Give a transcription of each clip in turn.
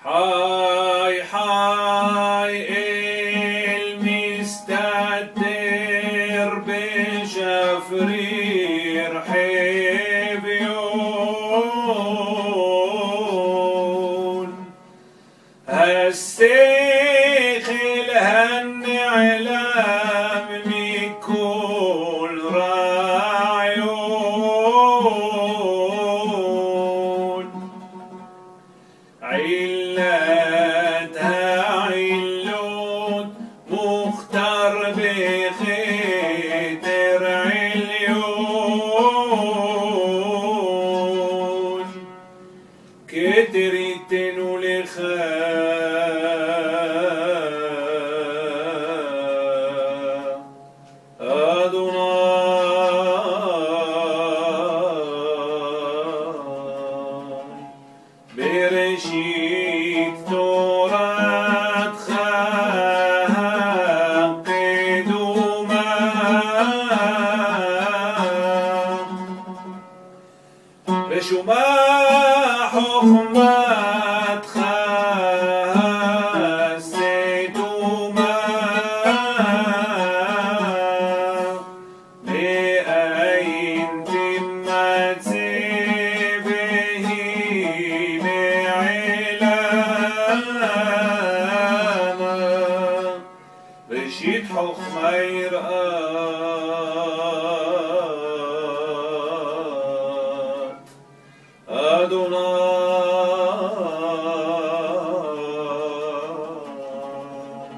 حاي حاي المستتر بشفرير حبيون السيخ الهني علام ميكول رايون علتها علوت مختار بخيتر عليون كتريتن ولخا برشيد تورات خاق قدوما بشما حكمات خاستوما بأين تمت رشيد حكمة يرآت أدوناي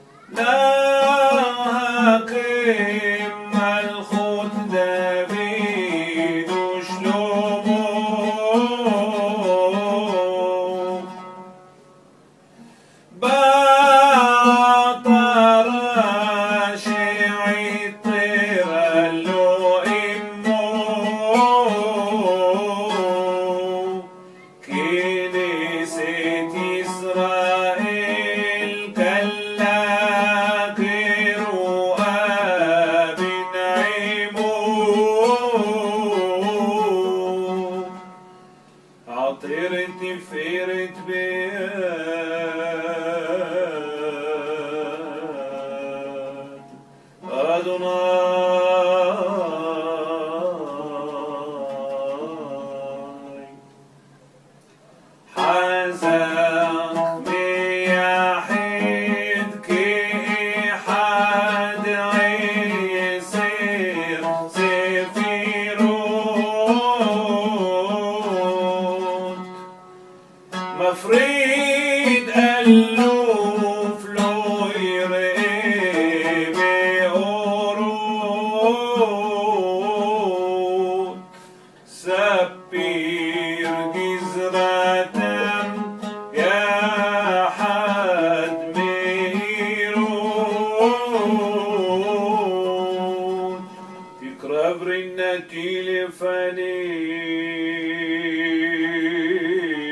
ناقم الخد دافيد وشلومو عطرت فيرت بيات أدوناي حزق بيحيد كي حد يصير سفيرون مفريد ألوف لو يرقي بأورود سبير جزرة يا حد ميرون تقرب رنتي لفني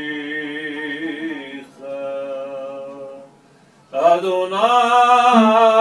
أدوناي